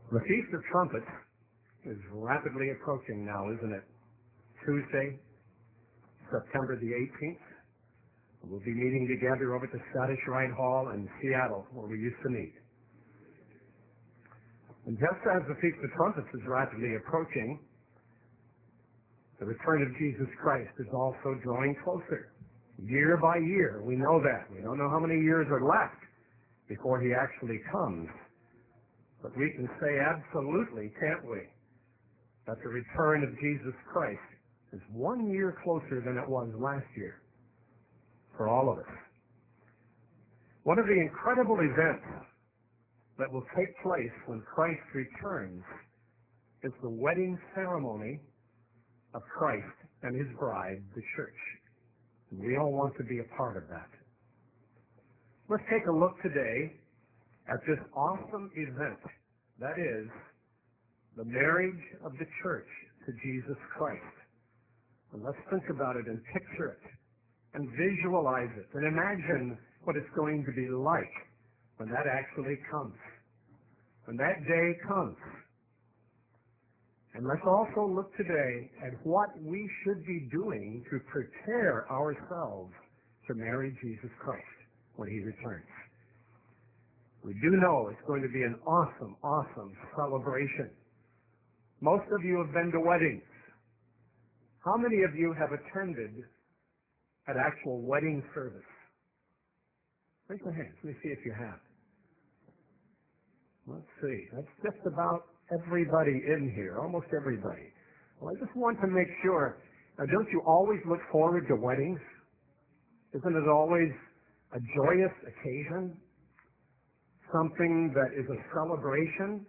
The Feast of Trumpets is rapidly approaching now, isn't it? Tuesday, September the 18th. We'll be meeting together over at the Scottish Rite Hall in Seattle, where we used to meet. And just as the Feast of Trumpets is rapidly approaching, the return of Jesus Christ is also drawing closer. Year by year, we know that. We don't know how many years are left before he actually comes. But we can say absolutely, can't we, that the return of Jesus Christ is 1 year closer than it was last year for all of us. One of the incredible events that will take place when Christ returns is the wedding ceremony of Christ and his bride, the church. And we all want to be a part of that. Let's take a look today at this awesome event, that is, the marriage of the church to Jesus Christ. And let's think about it and picture it and visualize it and imagine what it's going to be like when that actually comes, when that day comes. And let's also look today at what we should be doing to prepare ourselves to marry Jesus Christ when he returns. We do know it's going to be an awesome, awesome celebration. Most of you have been to weddings. How many of you have attended an actual wedding service? Raise your hands. Let me see if you have. Let's see. That's just about everybody in here, almost everybody. Well, I just want to make sure. Now, don't you always look forward to weddings? Isn't it always a joyous occasion? Something that is a celebration?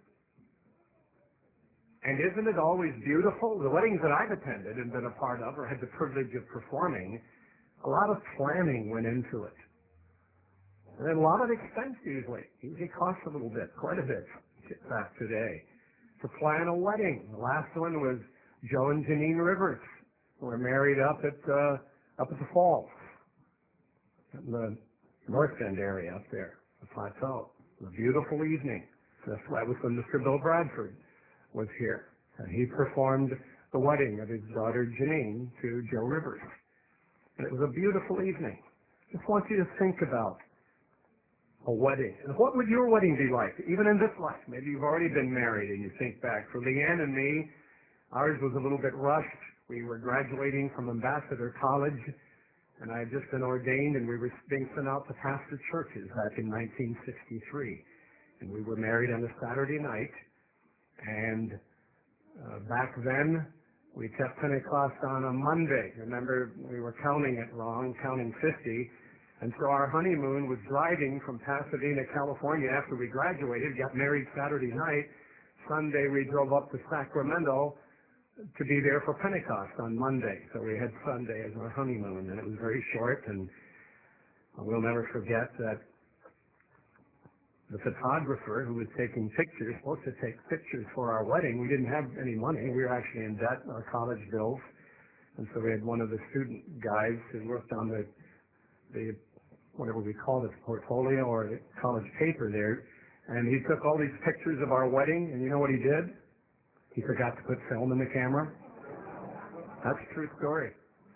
And isn't it always beautiful? The weddings that I've attended and been a part of or had the privilege of performing, a lot of planning went into it. And a lot of expense usually. Usually costs a little bit, quite a bit back today, to plan a wedding. The last one was Joe and Janine Rivers, who were married up at the falls, in the North End area up there, the plateau. A beautiful evening. That's why it was when Mr. Bill Bradford was here. And he performed the wedding of his daughter Janine to Joe Rivers. And it was a beautiful evening. Just want you to think about a wedding. And what would your wedding be like, even in this life? Maybe you've already been married and you think back. For Leanne and me, ours was a little bit rushed. We were graduating from Ambassador College, and I had just been ordained, and we were being sent out to pastor churches back in 1963. And we were married on a Saturday night. And back then, we kept Pentecost on a Monday. Remember, we were counting it wrong, counting 50. And so our honeymoon was driving from Pasadena, California after we graduated, got married Saturday night. Sunday, we drove up to Sacramento to be there for Pentecost on Monday. So we had Sunday as our honeymoon, and it was very short. And we'll never forget that the photographer who was taking pictures, supposed to take pictures for our wedding, we didn't have any money. We were actually in debt, our college bills. And so we had one of the student guys who worked on the whatever we called it, portfolio or the college paper there. And he took all these pictures of our wedding, and you know what he did? He forgot to put film in the camera. That's a true story.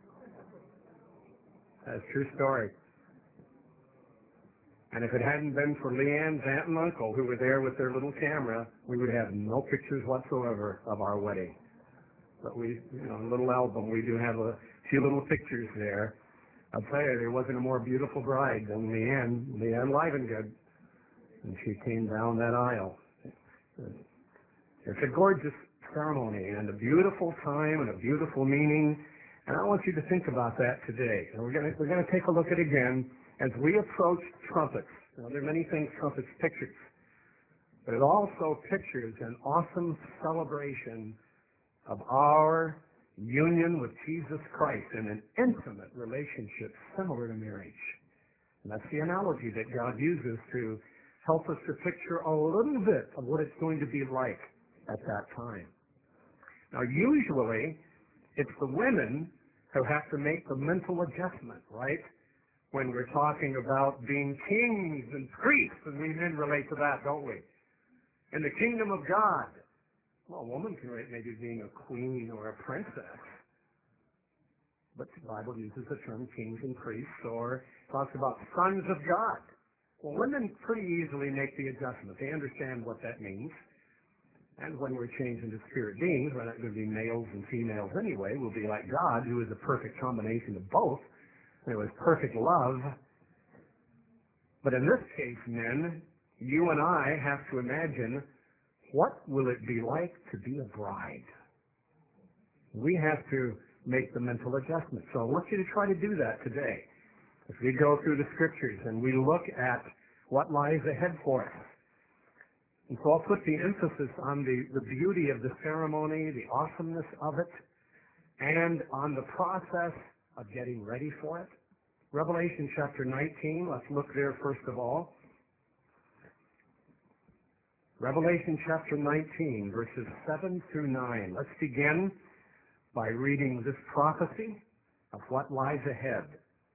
That's a true story. And if it hadn't been for Leanne's aunt and uncle who were there with their little camera, we would have no pictures whatsoever of our wedding. But we, a little album, we do have a few little pictures there. I'll tell you, there wasn't a more beautiful bride than Leanne Livengood. And she came down that aisle. It's a gorgeous ceremony and a beautiful time and a beautiful meaning. And I want you to think about that today. And we're going to take a look at it again as we approach trumpets. Now, there are many things trumpets pictures, but it also pictures an awesome celebration of our union with Jesus Christ in an intimate relationship similar to marriage. And that's the analogy that God uses to help us to picture a little bit of what it's going to be like at that time. Now, usually, it's the women who have to make the mental adjustment, right? When we're talking about being kings and priests, and we men relate to that, don't we? In the kingdom of God, well, a woman can relate maybe being a queen or a princess, but the Bible uses the term kings and priests, or talks about sons of God. Well, women pretty easily make the adjustment. They understand what that means. And when we're changed into spirit beings, we're not going to be males and females anyway. We'll be like God, who is a perfect combination of both. There was perfect love. But in this case, men, you and I have to imagine, what will it be like to be a bride? We have to make the mental adjustment. So I want you to try to do that today. As we go through the scriptures and we look at what lies ahead for us. And so I'll put the emphasis on the beauty of the ceremony, the awesomeness of it, and on the process of getting ready for it. Revelation chapter 19, let's look there first of all. Revelation chapter 19, verses 7 through 9. Let's begin by reading this prophecy of what lies ahead.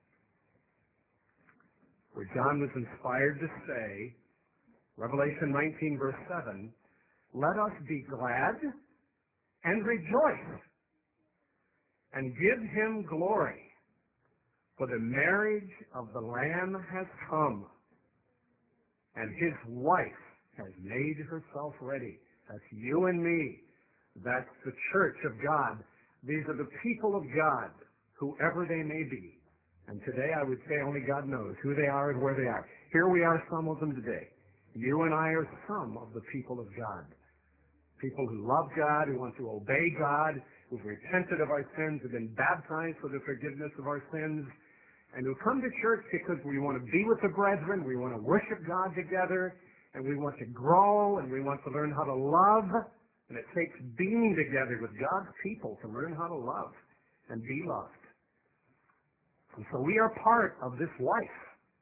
Where John was inspired to say, Revelation 19, verse 7, let us be glad and rejoice and give him glory, for the marriage of the Lamb has come, and his wife has made herself ready. That's you and me. That's the church of God. These are the people of God, whoever they may be. And today I would say only God knows who they are and where they are. Here we are, some of them today. You and I are some of the people of God. People who love God, who want to obey God, who've repented of our sins, who've been baptized for the forgiveness of our sins, and who come to church because we want to be with the brethren, we want to worship God together, and we want to grow, and we want to learn how to love. And it takes being together with God's people to learn how to love and be loved. And so we are part of this life.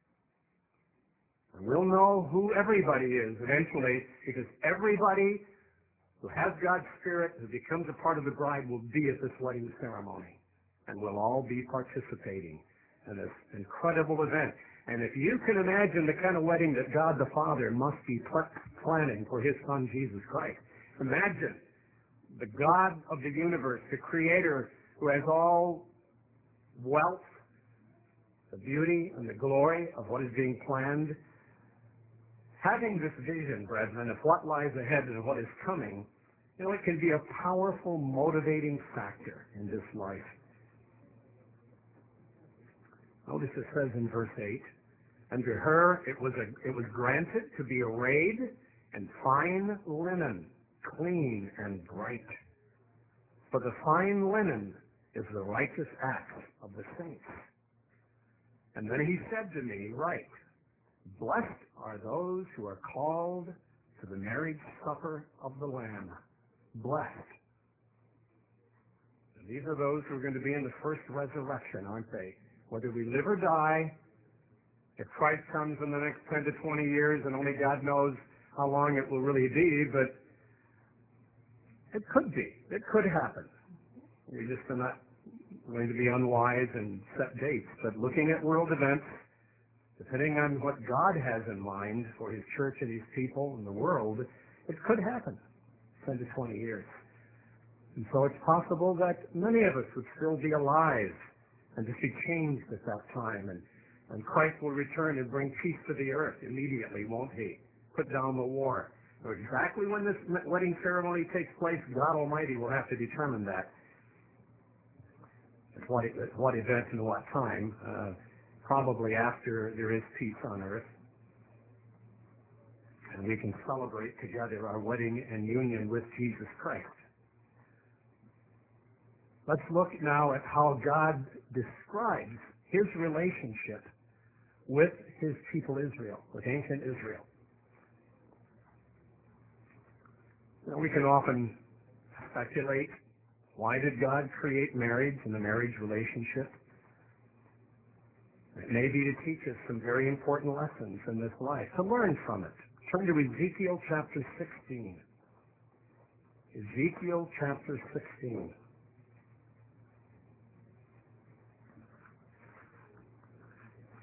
And we'll know who everybody is eventually, because everybody who has God's Spirit, who becomes a part of the bride, will be at this wedding ceremony. And we'll all be participating in this incredible event. And if you can imagine the kind of wedding that God the Father must be planning for his Son, Jesus Christ, imagine the God of the universe, the Creator, who has all wealth, the beauty and the glory of what is being planned. Having this vision, brethren, of what lies ahead and what is coming, it can be a powerful motivating factor in this life. Notice it says in verse 8, and to her it was granted to be arrayed in fine linen, clean and bright. For the fine linen is the righteous acts of the saints. And then he said to me, write, blessed are those who are called to the marriage supper of the Lamb. Blessed. And these are those who are going to be in the first resurrection, aren't they? Whether we live or die, if Christ comes in the next 10 to 20 years, and only God knows how long it will really be, but it could be. It could happen. We just are not going to be unwise and set dates. But looking at world events, depending on what God has in mind for his church and his people and the world, it could happen 10 to 20 years. And so it's possible that many of us would still be alive and just be changed at that time. And Christ will return and bring peace to the earth immediately, won't he? Put down the war. So exactly when this wedding ceremony takes place, God Almighty will have to determine that. At what event and what time. Probably after there is peace on earth. And we can celebrate together our wedding and union with Jesus Christ. Let's look now at how God describes his relationship with his people Israel, with ancient Israel. Now, we can often speculate, why did God create marriage and the marriage relationship? It may be to teach us some very important lessons in this life, to learn from it. Turn to Ezekiel chapter 16. Ezekiel chapter 16.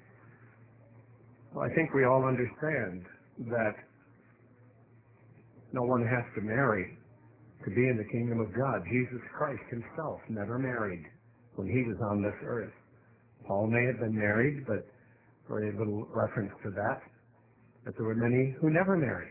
Well, I think we all understand that No one has to marry to be in the kingdom of God. Jesus Christ himself never married when he was on this earth. Paul may have been married, but very little reference to that. But there were many who never married.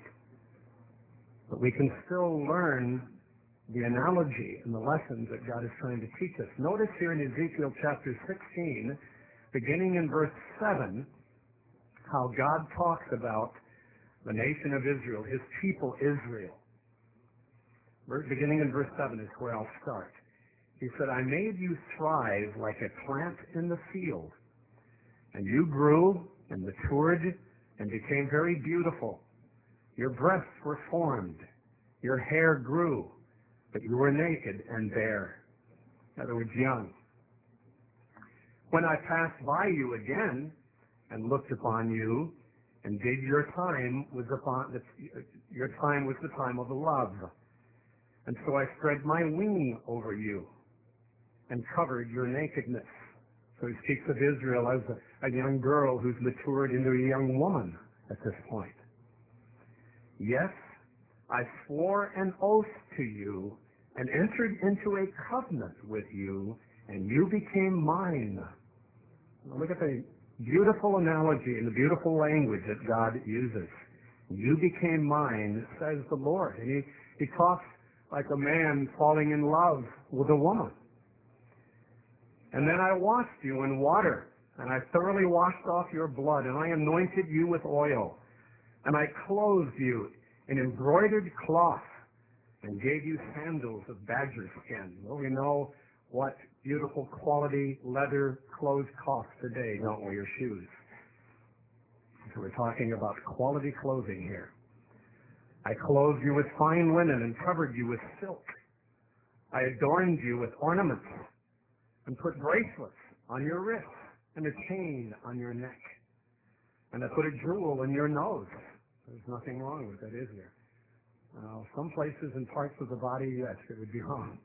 But we can still learn the analogy and the lessons that God is trying to teach us. Notice here in Ezekiel chapter 16, beginning in verse 7, how God talks about the nation of Israel, his people Israel. Beginning in verse 7 is where I'll start. He said, I made you thrive like a plant in the field, and you grew and matured and became very beautiful. Your breasts were formed, your hair grew, but you were naked and bare. In other words, young. When I passed by you again and looked upon you, indeed your time was the time of love. And so I spread my wing over you and covered your nakedness. So he speaks of Israel as a young girl who's matured into a young woman at this point. Yes, I swore an oath to you and entered into a covenant with you, and you became mine. Now look at the beautiful analogy and the beautiful language that God uses. You became mine, says the Lord. And he talks like a man falling in love with a woman. And then I washed you in water, and I thoroughly washed off your blood, and I anointed you with oil, and I clothed you in embroidered cloth, and gave you sandals of badger skin. Well, we know what beautiful quality leather clothes cost today, don't we, or shoes? So we're talking about quality clothing here. I clothed you with fine linen and covered you with silk. I adorned you with ornaments and put bracelets on your wrists and a chain on your neck. And I put a jewel in your nose. There's nothing wrong with that, is there? Some places and parts of the body, yes, it would be wrong.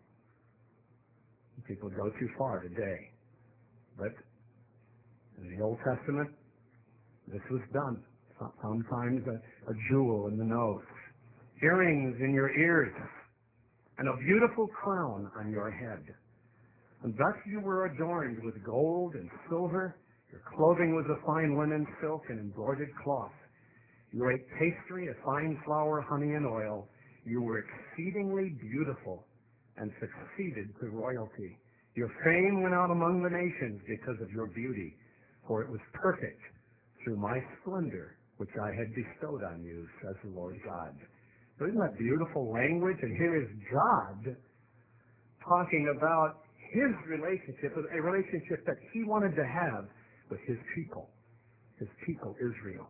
People go too far today. But in the Old Testament, this was done. Sometimes a jewel in the nose, earrings in your ears, and a beautiful crown on your head. And thus you were adorned with gold and silver. Your clothing was of fine linen, silk, and embroidered cloth. You ate pastry of fine flour, honey, and oil. You were exceedingly beautiful and succeeded to royalty. Your fame went out among the nations because of your beauty, for it was perfect through my splendor, which I had bestowed on you, says the Lord God. So isn't that beautiful language? And here is God talking about his relationship, a relationship that he wanted to have with his people Israel.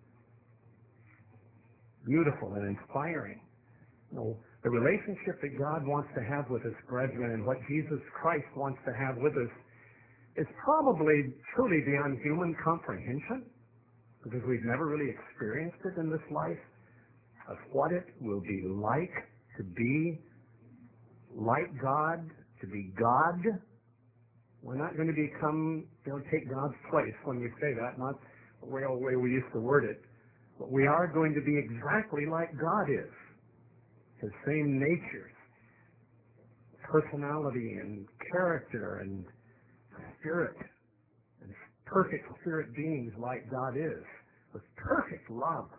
Beautiful and inspiring. The relationship that God wants to have with us, brethren, and what Jesus Christ wants to have with us is probably truly beyond human comprehension, because we've never really experienced it in this life, of what it will be like to be like God, to be God. We're not going to take God's place when we say that, not the way we used to word it, but we are going to be exactly like God is. His same nature, personality and character and spirit, and perfect spirit beings like God is, with perfect love.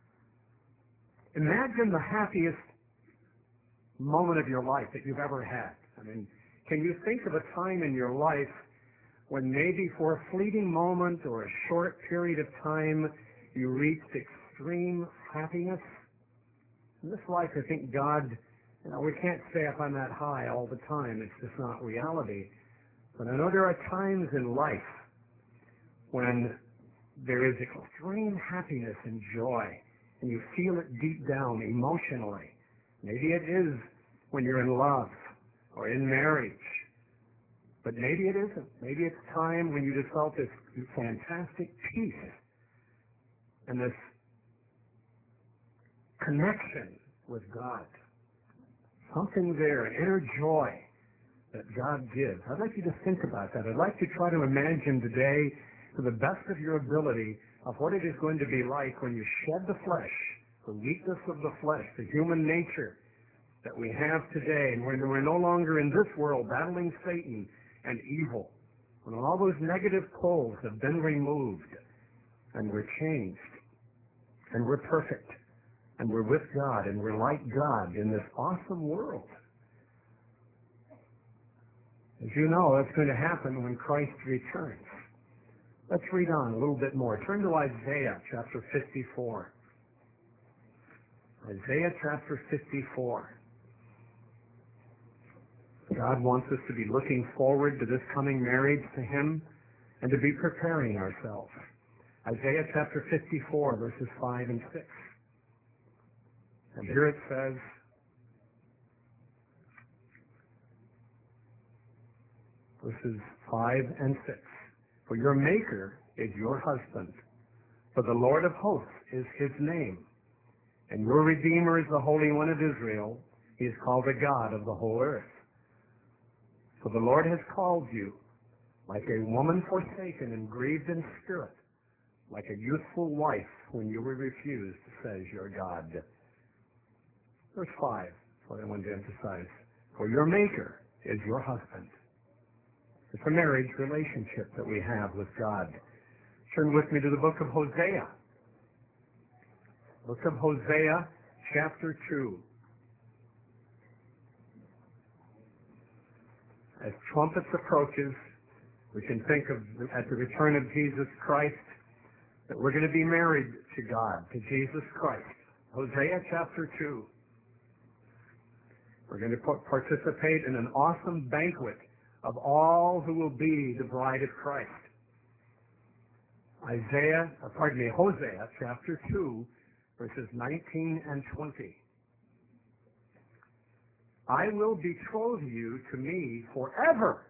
Imagine the happiest moment of your life that you've ever had. I mean, can you think of a time in your life when maybe for a fleeting moment or a short period of time you reached extreme happiness? In this life, I think God, we can't stay up on that high all the time. It's just not reality. But I know there are times in life when there is extreme happiness and joy, and you feel it deep down emotionally. Maybe it is when you're in love or in marriage, but maybe it isn't. Maybe it's time when you just felt this fantastic peace and this connection with God. Something there, an inner joy that God gives. I'd like you to think about that. I'd like to try to imagine today, to the best of your ability, of what it is going to be like when you shed the flesh, the weakness of the flesh, the human nature that we have today, and when we're no longer in this world battling Satan and evil, when all those negative poles have been removed, and we're changed, and we're perfect, and we're with God, and we're like God in this awesome world. As you know, that's going to happen when Christ returns. Let's read on a little bit more. Turn to Isaiah chapter 54. Isaiah chapter 54. God wants us to be looking forward to this coming marriage to Him and to be preparing ourselves. Isaiah chapter 54, verses 5 and 6. And here it says, verses 5 and 6, for your Maker is your husband, for the Lord of hosts is His name, and your Redeemer is the Holy One of Israel. He is called the God of the whole earth. For the Lord has called you like a woman forsaken and grieved in spirit, like a youthful wife when you were refused, says your God. Verse 5, that's what I wanted to emphasize. For your Maker is your husband. It's a marriage relationship that we have with God. Turn with me to the book of Hosea. Book of Hosea, chapter 2. As trumpets approaches, we can think of, at the return of Jesus Christ, that we're going to be married to God, to Jesus Christ. Hosea chapter 2. We're going to participate in an awesome banquet of all who will be the bride of Christ. Hosea chapter 2, verses 19 and 20. I will betroth you to me forever.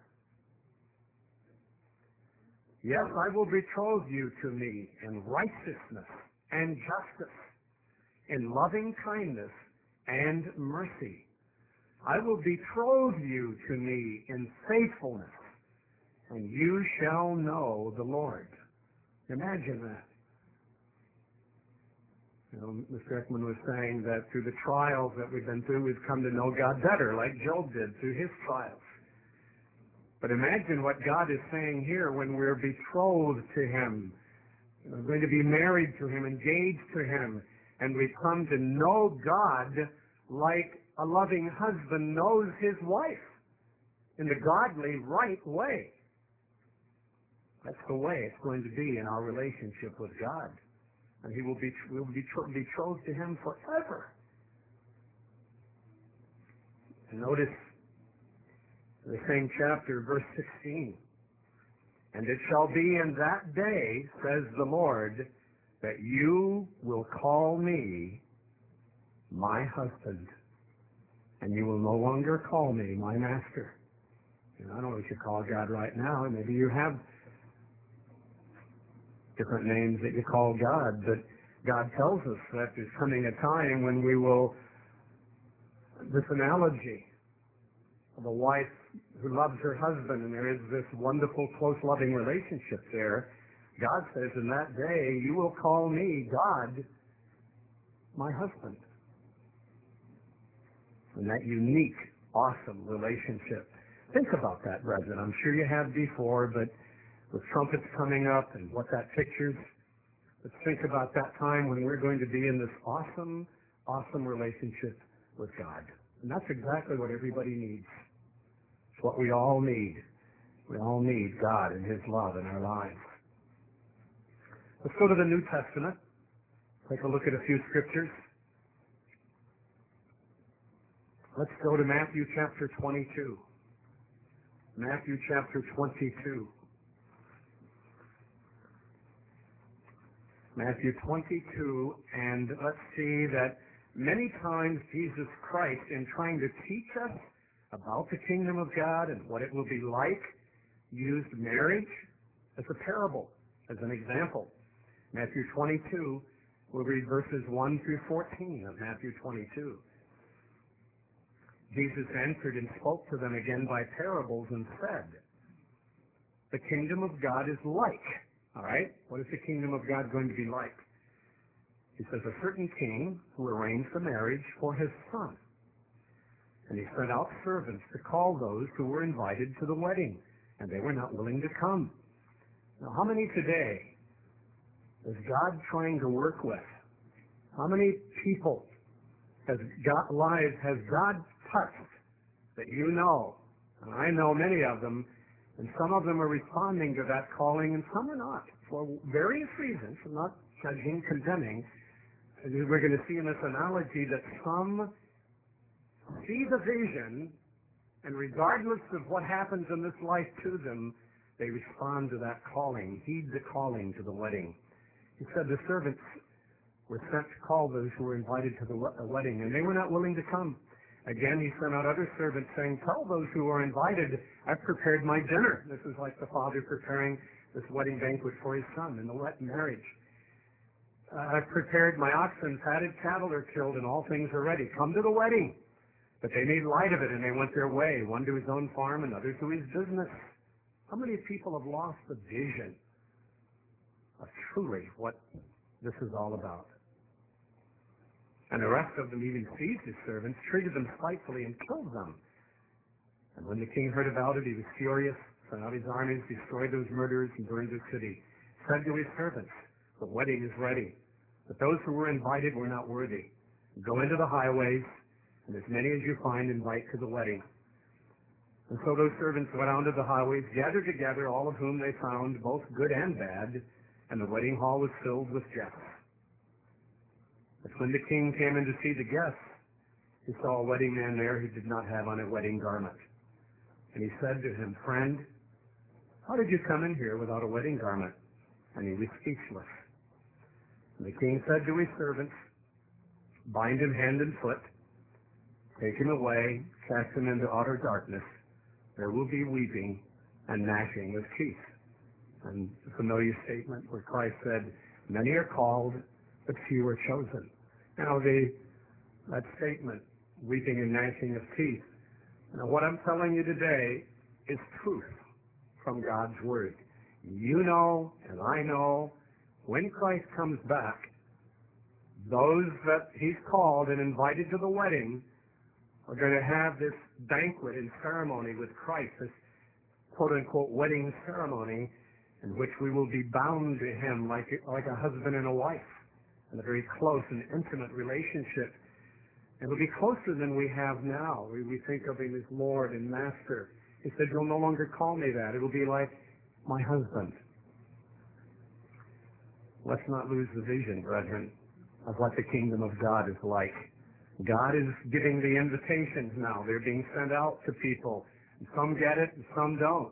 Yes, I will betroth you to me in righteousness and justice, in loving kindness and mercy. I will betroth you to me in faithfulness, and you shall know the Lord. Imagine that. You know, Mr. Ekman was saying that through the trials that we've been through, we've come to know God better, like Job did through his trials. But imagine what God is saying here when we're betrothed to Him, going to be married to Him, engaged to Him, and we come to know God like a loving husband knows his wife in the godly, right way. That's the way it's going to be in our relationship with God. And we'll be betrothed to Him forever. And notice the same chapter, verse 16. And it shall be in that day, says the Lord, that you will call me my husband, and you will no longer call me my master. I don't know what you call God right now. Maybe you have different names that you call God, but God tells us that there's coming a time when we will, this analogy of a wife who loves her husband, and there is this wonderful, close, loving relationship there. God says, in that day, you will call me, God, my husband. And that unique, awesome relationship. Think about that, brethren. I'm sure you have before, but with trumpets coming up and what that pictures, let's think about that time when we're going to be in this awesome, awesome relationship with God. And that's exactly what everybody needs. It's what we all need. We all need God and His love in our lives. Let's go to the New Testament. Take a look at a few scriptures. Let's go to Matthew chapter 22. Matthew chapter 22. Matthew 22, and let's see that many times Jesus Christ, in trying to teach us about the kingdom of God and what it will be like, used marriage as a parable, as an example. Matthew 22, we'll read verses 1 through 14 of Matthew 22. Jesus answered and spoke to them again by parables and said, the kingdom of God is like. All right? What is the kingdom of God going to be like? He says, a certain king who arranged the marriage for his son. And he sent out servants to call those who were invited to the wedding, and they were not willing to come. Now, how many today is God trying to work with? How many people lives has God touched that you know? And I know many of them, and some of them are responding to that calling, and some are not, for various reasons. I'm not judging, condemning. We're going to see in this analogy that some see the vision, and regardless of what happens in this life to them, they respond to that calling, heed the calling to the wedding. He said the servants were sent to call those who were invited to the wedding, and they were not willing to come. Again, he sent out other servants saying, tell those who are invited, I've prepared my dinner. This is like the father preparing this wedding banquet for his son in the marriage. I've prepared my oxen, fatted cattle are killed, and all things are ready. Come to the wedding. But they made light of it, and they went their way, one to his own farm, another to his business. How many people have lost the vision of truly what this is all about? And the rest of them even seized his servants, treated them spitefully, and killed them. And when the king heard about it, he was furious, sent out his armies, destroyed those murderers, and burned the city. Said to his servants, the wedding is ready, but those who were invited were not worthy. Go into the highways, and as many as you find, invite to the wedding. And so those servants went out to the highways, gathered together all of whom they found, both good and bad, and the wedding hall was filled with guests. But when the king came in to see the guests, he saw a wedding man there who did not have on a wedding garment. And he said to him, friend, how did you come in here without a wedding garment? And he was speechless. And the king said to his servants, bind him hand and foot, take him away, cast him into utter darkness. There will be weeping and gnashing of teeth. And a familiar statement where Christ said, many are called, but few are chosen. Now that statement, weeping and gnashing of teeth, now what I'm telling you today is truth from God's Word. You know, and I know, when Christ comes back, those that he's called and invited to the wedding are going to have this banquet and ceremony with Christ, this quote-unquote wedding ceremony in which we will be bound to him like a husband and a wife in a very close and intimate relationship. It will be closer than we have now. We think of him as Lord and Master. He said, you'll no longer call me that. It will be like my husband. Let's not lose the vision, brethren, of what the kingdom of God is like. God is giving the invitations now. They're being sent out to people. Some get it and some don't.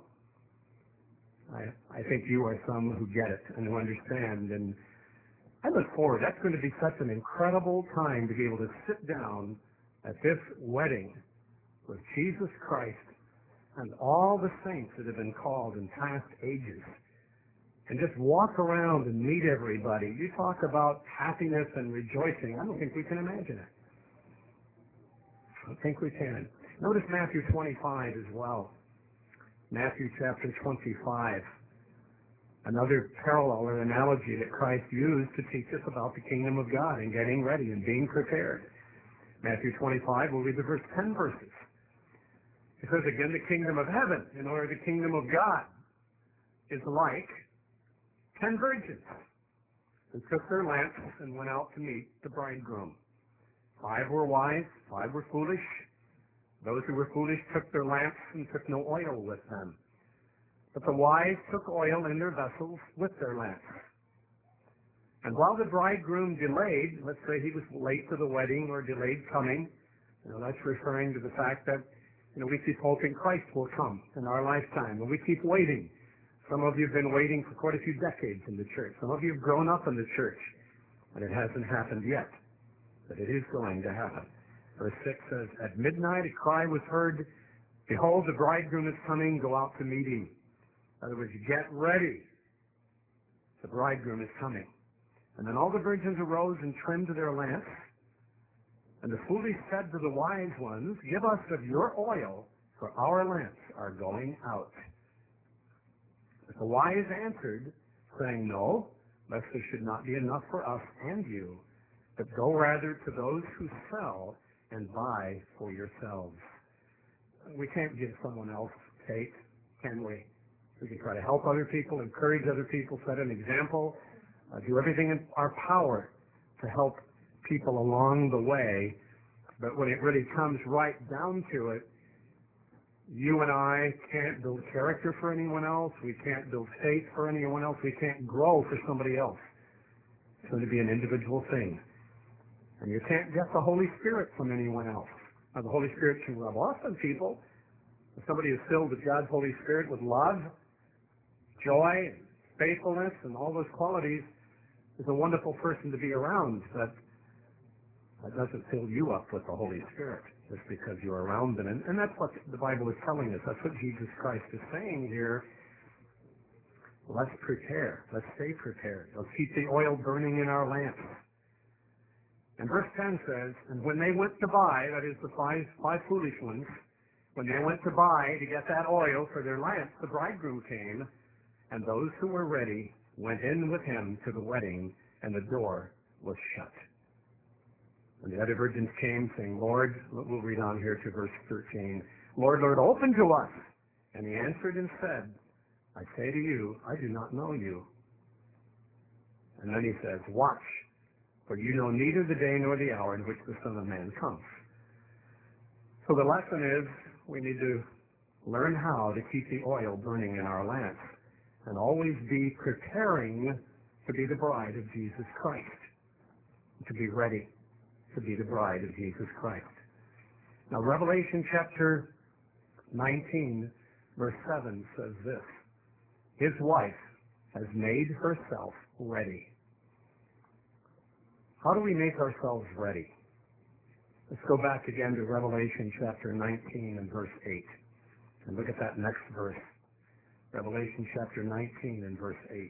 I think you are some who get it and who understand. And I look forward. That's going to be such an incredible time to be able to sit down at this wedding with Jesus Christ and all the saints that have been called in past ages and just walk around and meet everybody. You talk about happiness and rejoicing. I don't think we can imagine it. I don't think we can. Notice Matthew 25 as well. Matthew chapter 25. Another parallel or analogy that Christ used to teach us about the kingdom of God and getting ready and being prepared. Matthew 25, we'll read the first 10 verses. It says, again, the kingdom of heaven, or the kingdom of God, is like 10 virgins who took their lamps and went out to meet the bridegroom. 5 were wise, 5 were foolish. Those who were foolish took their lamps and took no oil with them. But the wise took oil in their vessels with their lamps. And while the bridegroom delayed, let's say he was late to the wedding or delayed coming, that's referring to the fact that we keep hoping Christ will come in our lifetime, and we keep waiting. Some of you have been waiting for quite a few decades in the church. Some of you have grown up in the church, and it hasn't happened yet, but it is going to happen. Verse 6 says, at midnight a cry was heard, behold, the bridegroom is coming, go out to meet him. In other words, get ready. The bridegroom is coming. And then all the virgins arose and trimmed their lamps. And the foolish said to the wise ones, give us of your oil, for our lamps are going out. But the wise answered, saying, no, lest there should not be enough for us and you. but go rather to those who sell and buy for yourselves. We can't give someone else faith, can we? We can try to help other people, encourage other people, set an example, do everything in our power to help people along the way. But when it really comes right down to it, you and I can't build character for anyone else. We can't build faith for anyone else. We can't grow for somebody else. It's going to be an individual thing. And you can't get the Holy Spirit from anyone else. Now, the Holy Spirit can rub off on people. If somebody is filled with God's Holy Spirit with love, joy, and faithfulness, and all those qualities, is a wonderful person to be around. But that doesn't fill you up with the Holy Spirit just because you're around them. And that's what the Bible is telling us. That's what Jesus Christ is saying here. Let's prepare. Let's stay prepared. Let's keep the oil burning in our lamps. And verse 10 says, and when they went to buy, that is the five foolish ones, when they went to buy to get that oil for their lamps, the bridegroom came, and those who were ready went in with him to the wedding, and the door was shut. And the other virgins came, saying, Lord, we'll read on here to verse 13, Lord, Lord, open to us. And he answered and said, I say to you, I do not know you. And then he says, watch, for you know neither the day nor the hour in which the Son of Man comes. So the lesson is, we need to learn how to keep the oil burning in our lamps and always be preparing to be the bride of Jesus Christ, to be ready to be the bride of Jesus Christ. Now, Revelation chapter 19, verse 7 says this, his wife has made herself ready. How do we make ourselves ready? Let's go back again to Revelation chapter 19 and verse 8. And look at that next verse. Revelation chapter 19 and verse 8.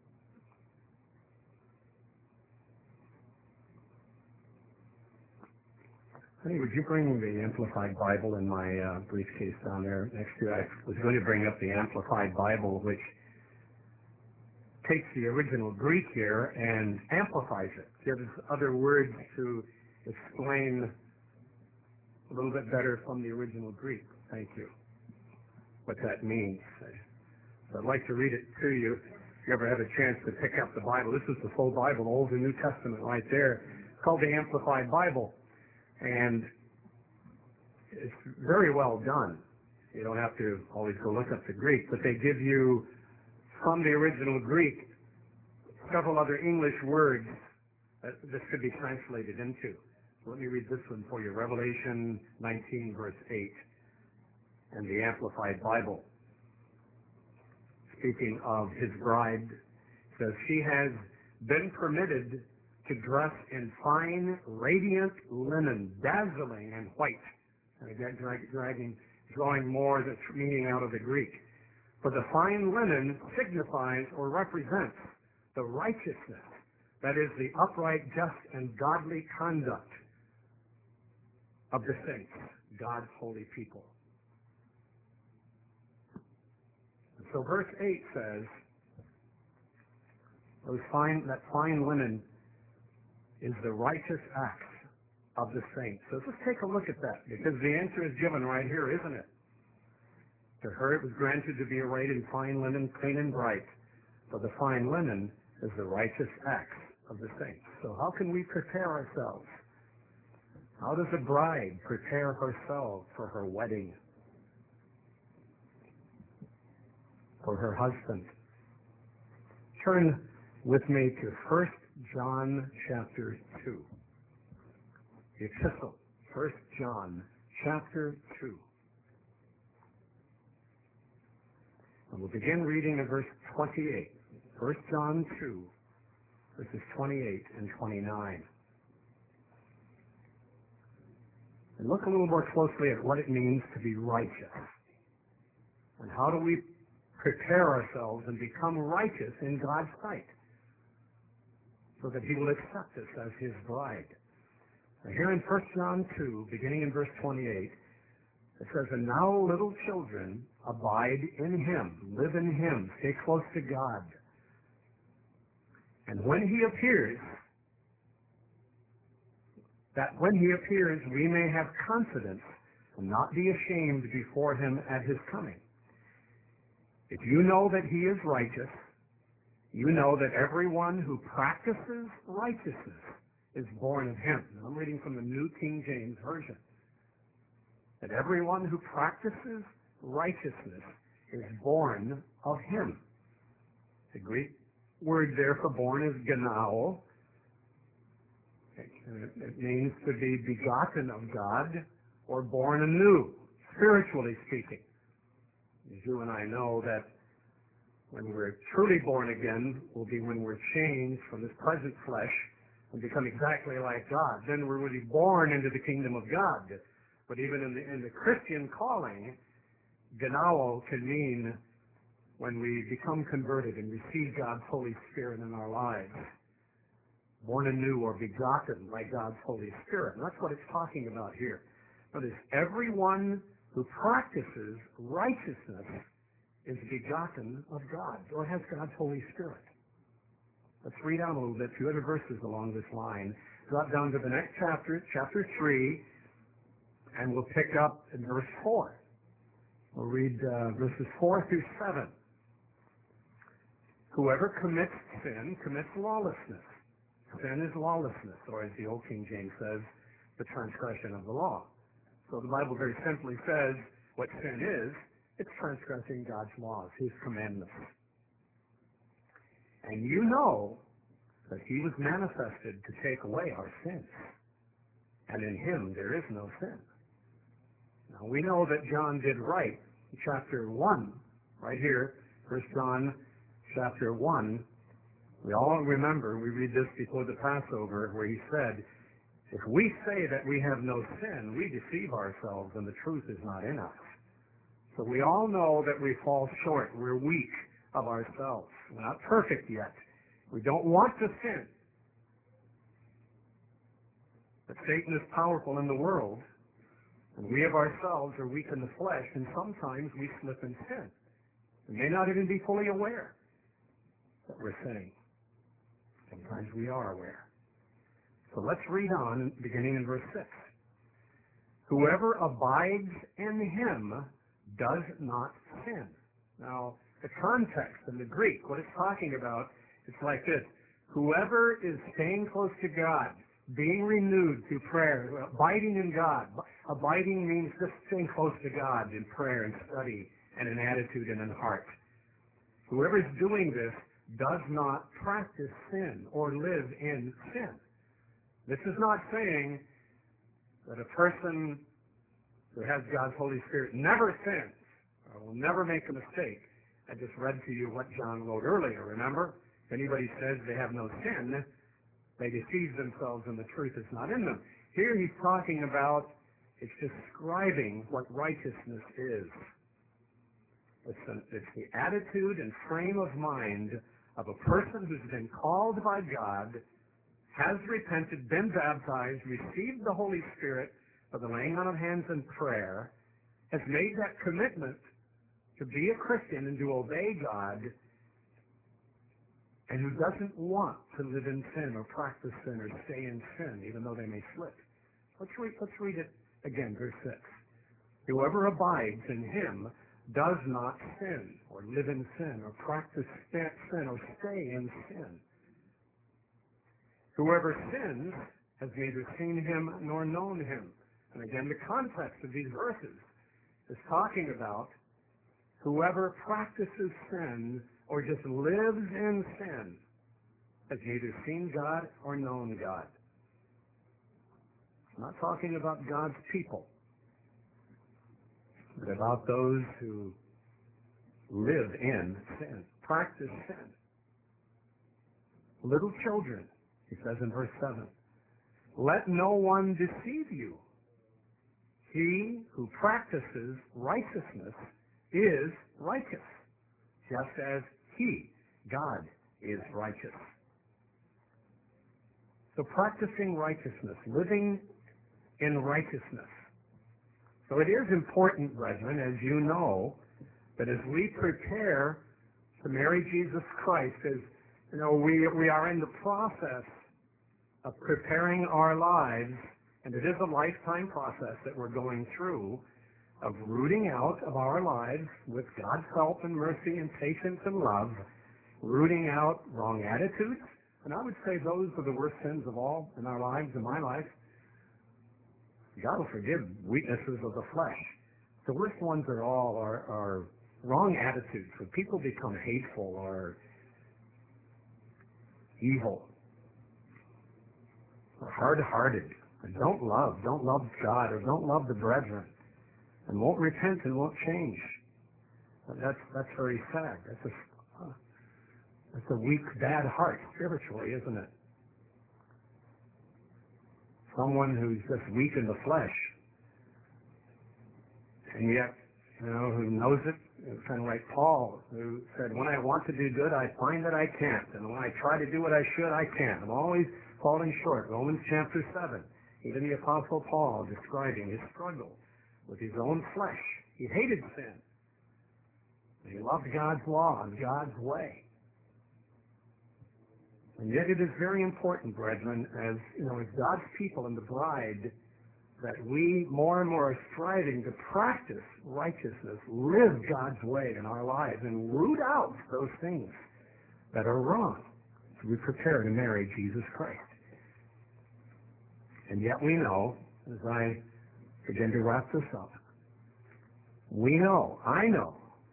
Honey, would you bring the Amplified Bible in my briefcase down there next to you? I was going to bring up the Amplified Bible, which takes the original Greek here and amplifies it, gives other words to explain a little bit better from the original Greek. Thank you. What that means. So I'd like to read it to you. If you ever have a chance to pick up the Bible, this is the full Bible, Old and New Testament right there. It's called the Amplified Bible. And it's very well done. You don't have to always go look up the Greek, but they give you, from the original Greek, several other English words that this could be translated into. So let me read this one for you. Revelation 19, verse 8, and the Amplified Bible. Speaking of his bride, says, she has been permitted to dress in fine, radiant linen, dazzling and white. And again, drawing more the meaning out of the Greek. For the fine linen signifies or represents the righteousness, that is, the upright, just, and godly conduct of the saints, God's holy people. And so verse 8 says, that fine linen is the righteous acts of the saints. So let's take a look at that, because the answer is given right here, isn't it? To her it was granted to be arrayed in fine linen, clean and bright. For the fine linen is the righteous acts of the saints. So how can we prepare ourselves? How does a bride prepare herself for her wedding? For her husband? Turn with me to 1 John chapter 2. The epistle, 1 John chapter 2. And we'll begin reading at verse 28. 1 John 2, verses 28 and 29. And look a little more closely at what it means to be righteous. And how do we prepare ourselves and become righteous in God's sight, so that he will accept us as his bride. Now here in 1 John 2, beginning in verse 28, it says, and now little children, abide in him, live in him, stay close to God. And when he appears, that when he appears we may have confidence and not be ashamed before him at his coming. If you know that he is righteous, you know that everyone who practices righteousness is born of him. And I'm reading from the New King James Version. That everyone who practices righteousness is born of him. The Greek word there for born is genao. It means to be begotten of God or born anew, spiritually speaking. As you and I know that when we're truly born again will be when we're changed from this present flesh and become exactly like God. Then we're really born into the kingdom of God. But even in the Christian calling, genao can mean when we become converted and receive God's Holy Spirit in our lives. Born anew or begotten by God's Holy Spirit. And that's what it's talking about here. Notice, everyone who practices righteousness is begotten of God, or has God's Holy Spirit. Let's read on a little bit, 2 other verses along this line. Drop down to the next chapter, chapter 3, and we'll pick up in verse 4. We'll read verses 4 through 7. Whoever commits sin commits lawlessness. Sin is lawlessness, or as the Old King James says, the transgression of the law. So the Bible very simply says what sin is. It's transgressing God's laws, his commandments. And you know that he was manifested to take away our sins. And in him there is no sin. Now we know that John did right. In chapter 1, right here, 1 John chapter 1, we all remember, we read this before the Passover, where he said, if we say that we have no sin, we deceive ourselves and the truth is not in us. So we all know that we fall short. We're weak of ourselves. We're not perfect yet. We don't want to sin. But Satan is powerful in the world, and we of ourselves are weak in the flesh, and sometimes we slip and sin. We may not even be fully aware that we're sinning. Sometimes we are aware. So let's read on, beginning in verse 6. Whoever abides in him does not sin. Now, the context in the Greek, what it's talking about, it's like this. Whoever is staying close to God, being renewed through prayer, abiding in God. Abiding means just staying close to God in prayer and study and in attitude and in heart. Whoever is doing this does not practice sin or live in sin. This is not saying that a person who has God's Holy Spirit never sins or will never make a mistake. I just read to you what John wrote earlier, remember? If anybody says they have no sin, they deceive themselves and the truth is not in them. Here he's talking about, it's describing what righteousness is. It's the attitude and frame of mind of a person who's been called by God, has repented, been baptized, received the Holy Spirit for the laying on of hands and prayer, has made that commitment to be a Christian and to obey God, and who doesn't want to live in sin or practice sin or stay in sin, even though they may slip. Let's read it again, verse 6. Whoever abides in him does not sin or live in sin or practice sin or stay in sin. Whoever sins has neither seen him nor known him. And again, the context of these verses is talking about whoever practices sin or just lives in sin has neither seen God or known God. I'm not talking about God's people, but about those who live in sin, practice sin. Little children, he says in verse 7, let no one deceive you. He who practices righteousness is righteous, just as he, God, is righteous. So practicing righteousness, living in righteousness. So it is important, brethren, as you know, that as we prepare to marry Jesus Christ, as you know, we are in the process of preparing our lives And it is a lifetime process that we're going through of rooting out of our lives with God's help and mercy and patience and love, rooting out wrong attitudes. And I would say those are the worst sins of all in our lives, in my life. God will forgive weaknesses of the flesh. The worst ones are wrong attitudes, when people become hateful or evil or hard-hearted and don't love God or don't love the brethren and won't repent and won't change. That's very sad. That's a weak, bad heart spiritually, isn't it? Someone who's just weak in the flesh, and yet, who knows it. It's kind of like Paul, who said, when I want to do good, I find that I can't. And when I try to do what I should, I can't. I'm always falling short. Romans chapter 7. Even the Apostle Paul describing his struggle with his own flesh. He hated sin. He loved God's law and God's way. And yet it is very important, brethren, as God's people and the bride, that we more and more are striving to practice righteousness, live God's way in our lives, and root out those things that are wrong as we prepare to marry Jesus Christ. And yet we know, as I begin to wrap this up, I know,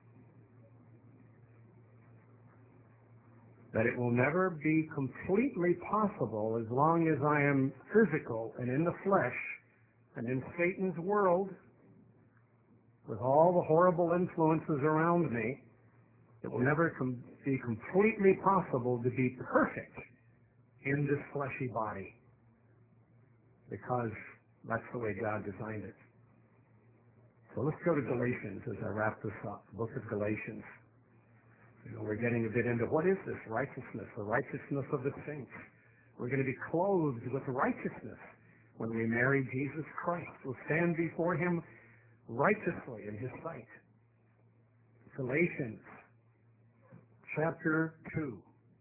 that it will never be completely possible as long as I am physical and in the flesh and in Satan's world with all the horrible influences around me. It will never be completely possible to be perfect in this fleshy body, because that's the way God designed it. So let's go to Galatians as I wrap this up, the book of Galatians. We're getting a bit into what is this righteousness, the righteousness of the saints. We're going to be clothed with righteousness when we marry Jesus Christ. We'll stand before him righteously in his sight. Galatians chapter 2.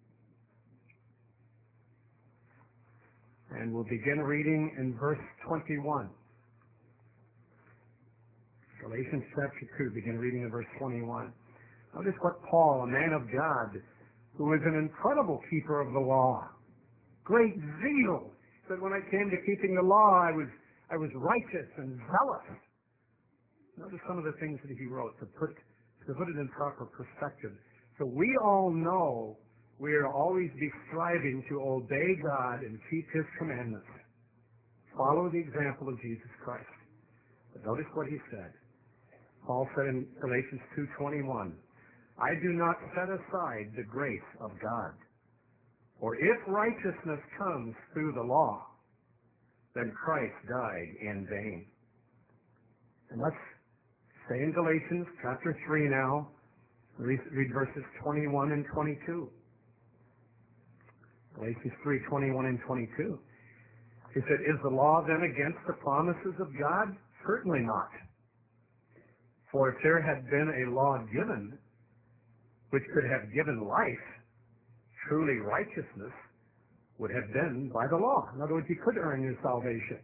And we'll begin reading in verse 21. Galatians chapter 2, begin reading in verse 21. Notice what Paul, a man of God, who was an incredible keeper of the law, great zeal, said, when I came to keeping the law, I was righteous and zealous. Notice some of the things that he wrote to put it in proper perspective. So we all know we are always be striving to obey God and keep his commandments. Follow the example of Jesus Christ. But notice what he said. Paul said in Galatians 2:21, I do not set aside the grace of God. For if righteousness comes through the law, then Christ died in vain. And let's stay in Galatians chapter 3 now. Read verses 21 and 22. Galatians 3:21 and 22. He said, is the law then against the promises of God? Certainly not. For if there had been a law given which could have given life, truly righteousness would have been by the law. In other words, you could earn your salvation.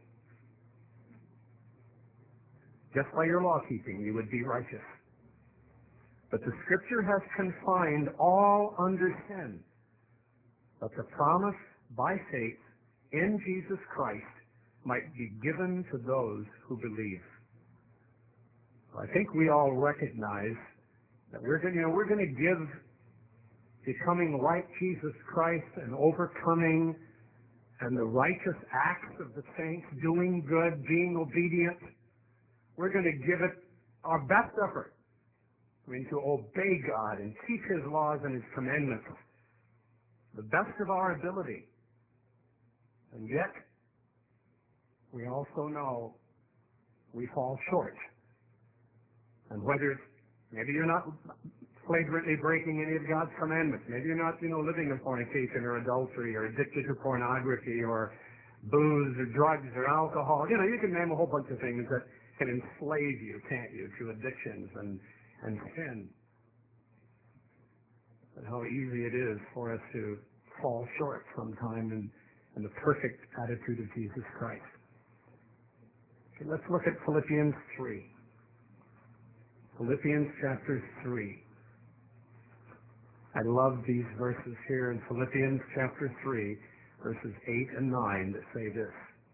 Just by your law keeping, you would be righteous. But the Scripture has confined all under sin, that the promise by faith in Jesus Christ might be given to those who believe. I think we all recognize that we're going to give becoming like Jesus Christ and overcoming and the righteous acts of the saints, doing good, being obedient. We're going to give it our best effort. To obey God and keep his laws and his commandments, the best of our ability. And yet, we also know we fall short. And whether maybe you're not flagrantly breaking any of God's commandments, maybe you're not, living in fornication or adultery or addicted to pornography or booze or drugs or alcohol. You can name a whole bunch of things that can enslave you, can't you, to addictions and sin. And how easy it is for us to fall short sometime in the perfect attitude of Jesus Christ. Okay, let's look at Philippians 3. Philippians chapter 3. I love these verses here in Philippians chapter 3, verses 8 and 9 that say this.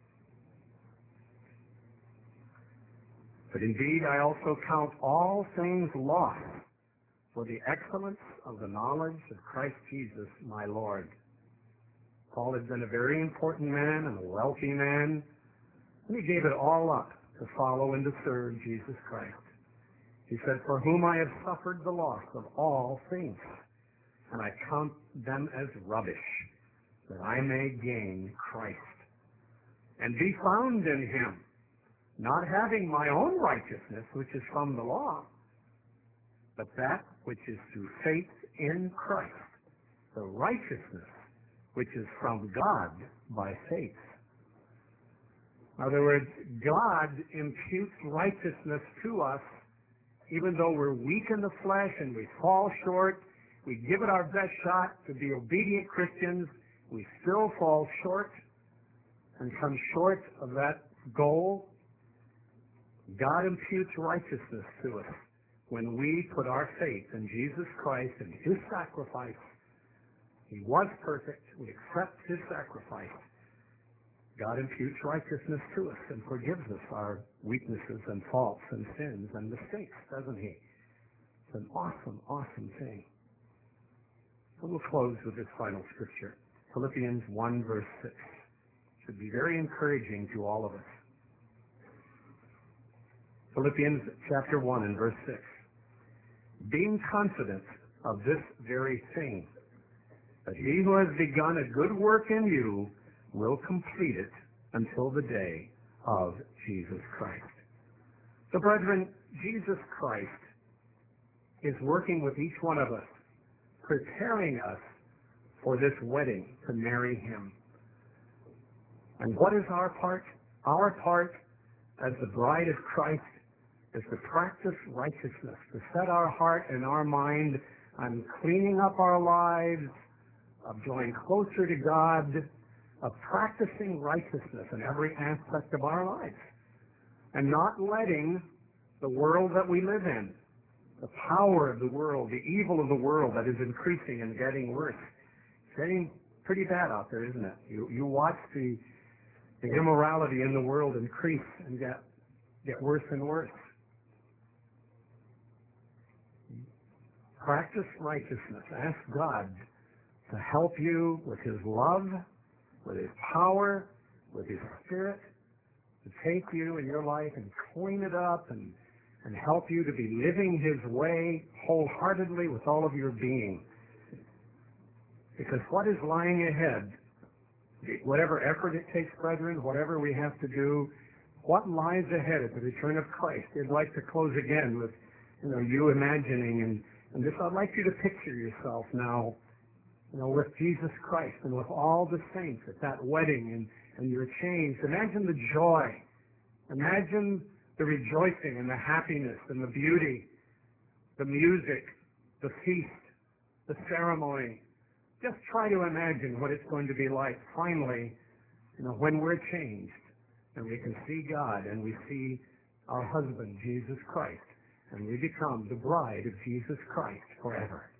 But indeed I also count all things lost for the excellence of the knowledge of Christ Jesus my Lord. Paul had been a very important man and a wealthy man, and he gave it all up to follow and to serve Jesus Christ. He said, for whom I have suffered the loss of all things, and I count them as rubbish, that I may gain Christ, and be found in him, not having my own righteousness, which is from the law, but that which is through faith in Christ, the righteousness which is from God by faith. In other words, God imputes righteousness to us even though we're weak in the flesh and we fall short. We give it our best shot to be obedient Christians. We still fall short and come short of that goal. God imputes righteousness to us when we put our faith in Jesus Christ and his sacrifice. He was perfect. We accept his sacrifice. God imputes righteousness to us and forgives us our weaknesses and faults and sins and mistakes, doesn't he? It's an awesome, awesome thing. So we'll close with this final scripture. Philippians 1, verse 6. Should be very encouraging to all of us. Philippians chapter 1 and verse 6. Being confident of this very thing, that he who has begun a good work in you will complete it until the day of Jesus Christ. So, brethren, Jesus Christ is working with each one of us, preparing us for this wedding to marry him. And what is our part? Our part as the bride of Christ is to practice righteousness, to set our heart and our mind on cleaning up our lives, of drawing closer to God, of practicing righteousness in every aspect of our lives, and not letting the world that we live in, the power of the world, the evil of the world that is increasing and getting worse. It's getting pretty bad out there, isn't it? You watch the immorality in the world increase and get worse and worse. Practice righteousness. Ask God to help you with his love, with his power, with his spirit, to take you in your life and clean it up and help you to be living his way wholeheartedly with all of your being. Because what is lying ahead, whatever effort it takes, brethren, whatever we have to do, what lies ahead at the return of Christ? I'd like to close again with, you imagining, and this, I'd like you to picture yourself now, with Jesus Christ and with all the saints at that wedding, and you're changed. Imagine the joy. Imagine the rejoicing and the happiness and the beauty, the music, the feast, the ceremony. Just try to imagine what it's going to be like finally, when we're changed and we can see God and we see our husband, Jesus Christ, and we become the bride of Jesus Christ forever.